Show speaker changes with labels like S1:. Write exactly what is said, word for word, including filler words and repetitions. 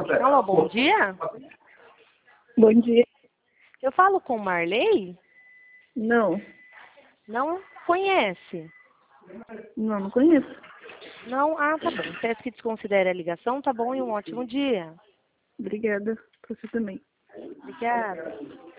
S1: Alô, bom dia.
S2: Bom dia.
S1: Eu falo com Marley?
S2: Não,
S1: Não conhece?
S2: não, não conheço.
S1: Não? Ah, tá bom. Peço que desconsidere a ligação, tá bom? E um ótimo dia.
S2: Obrigada. Pra você também.
S1: Obrigada.